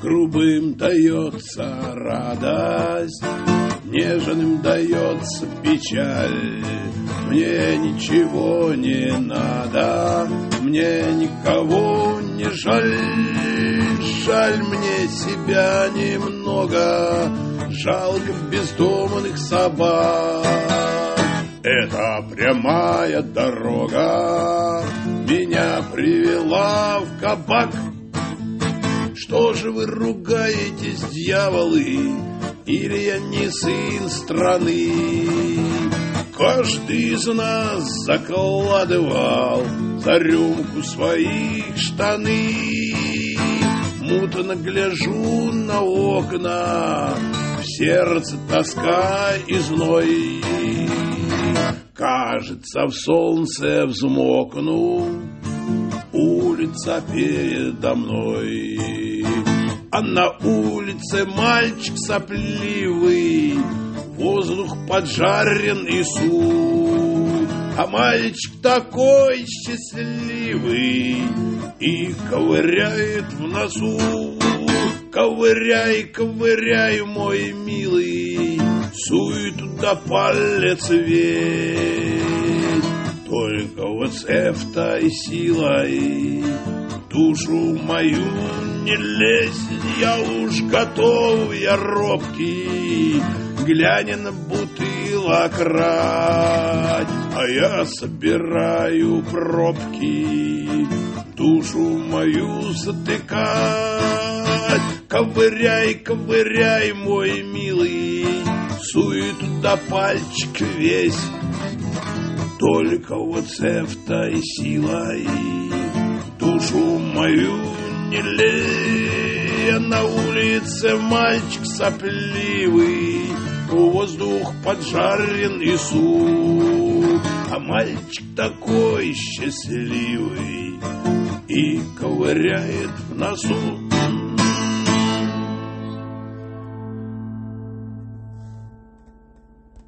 Грубым дается радость, нежным дается печаль. Мне ничего не надо, мне никого не жаль. Жаль мне себя немного, жалко бездомных собак. Это прямая дорога меня привела в кабак. Что же вы ругаетесь, дьяволы, или я не сын страны? Каждый из нас закладывал за рюмку своих штаны. Мутно гляжу на окна, в сердце тоска и зной. Кажется, в солнце взмокну, улица передо мной. А на улице мальчик сопливый, воздух поджарен и сух. А мальчик такой счастливый и ковыряет в носу. Ковыряй, ковыряй, мой милый, суй туда палец весь. Только вот с этой силой душу мою не лезь. Я уж готов, я робкий, глянь на бутылок рать. А я собираю пробки, душу мою затыкать. Ковыряй, ковыряй, мой милый, суй туда пальчик весь. Только вот с этой силой душу мою не лей. На улице мальчик сопливый, воздух поджарен и сух. А мальчик такой счастливый и ковыряет в носу.